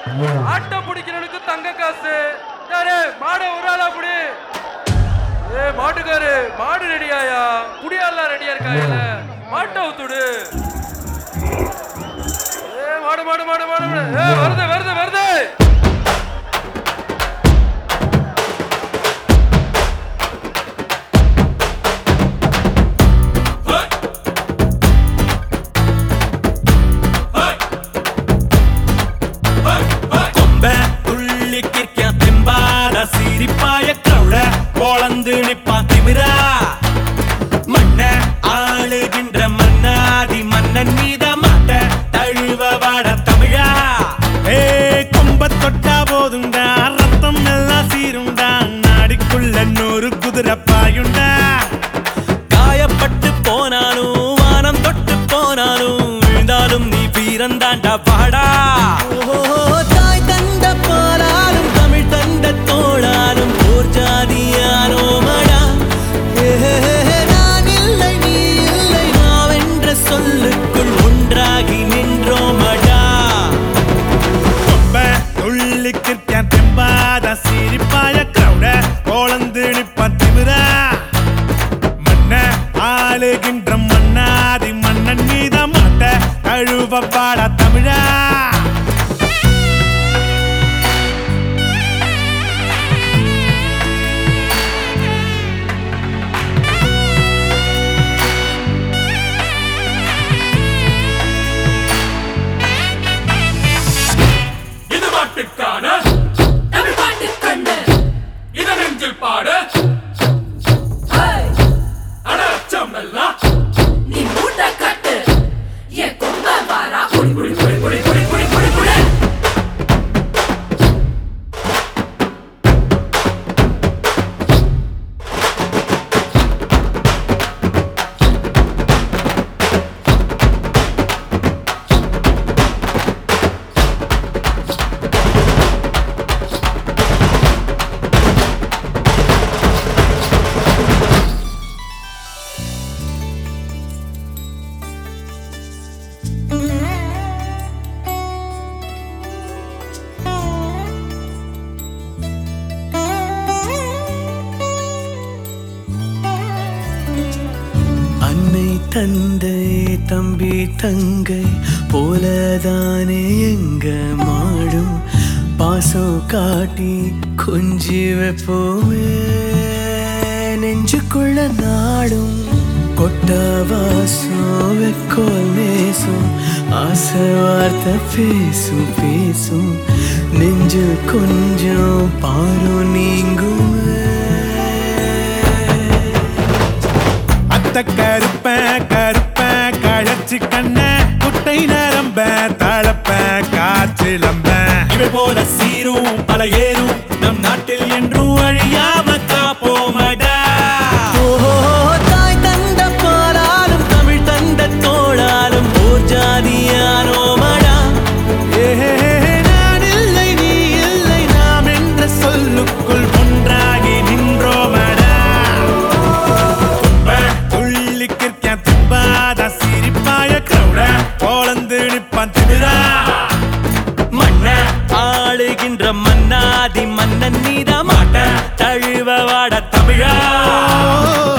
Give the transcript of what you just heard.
ஆட்டம் பிடிக்கிறவனுக்கு தங்க காசு. மாட ஒரு ஆளா புடி. மாட்டுக்காரு மாடு ரெடியாயா? புடியாலாம் ரெடியா இருக்காயில? மாட்டை ஊத்துடு. மாடு மாடு மாடு மாடு வருது வருது வருது. சிரிப்பாய கவுட போலந்து நிப்பான் திமிரா மண்ண ஆளுகின்ற மன்னாதி மன்னன் மீத மாட்ட தழுவ வாட தமிழா. கொம்ப தொட்டா போதுண்டா ரத்தம் எல்லாம் சீருண்டா நாடிக்குள்ள 100 குதிரை பாயுண்டா. காயப்பட்டு போனாலும் வானம் தொட்டு போனாலும் விழுந்தாலும் நீ வீரந்தாண்டா பாடா. தாய் தந்த பாலாலும் தமிழ் தந்த தோளாலும் போர் ஜாதியானோ மடா. நான் இல்லை நீ இல்லை நாவென்ற சொல்லுக்குள் ஒன்றாகி நின்றோமடா. துள்ளி கிற்கான் தெம்பாத சிரிப்பாய கிரௌட போலந்து நிப்பான் திமிரா மன்ன ஆளுகின்ற மன்னாதி மன்னன் மீத மாட்ட தழுவ பாடா தமிழா. அன்னை தந்தை தம்பி தங்கை போலதானே எங்க மாடும் பாசம் காட்டி கொஞ்சி வைப்போமே நெஞ்சுக்குள்ள நாடும் கொட்ட வாசம் வெக்கோல் நேசும் ஆசை வார்த்தை பேசும் பேசும் நெஞ்சு கொஞ்சம் பாரும் நீங்கும். கருப்ப கருப்ப கழச்சி கண்ண குட்டை நரம்ப தளப்ப காற்றிலம்ப இவை போல சீரும் பல ஏறும் நம் நாட்டில் என்றும் அழியாம காப்போமடா. தாய் தந்த பாலாலும் தமிழ் தந்த தோளாலும் போர் ஜாதியானோமடா. நான் இல்லை நீ இல்லை நாம் என்ற சொல்லுக்குள் ஒன்றாகி நின்றோமடா. மன்ன ஆளுகின்ற மன்னாதி மன்னன் மீத மாட்ட தழுவ வாட தமிழா.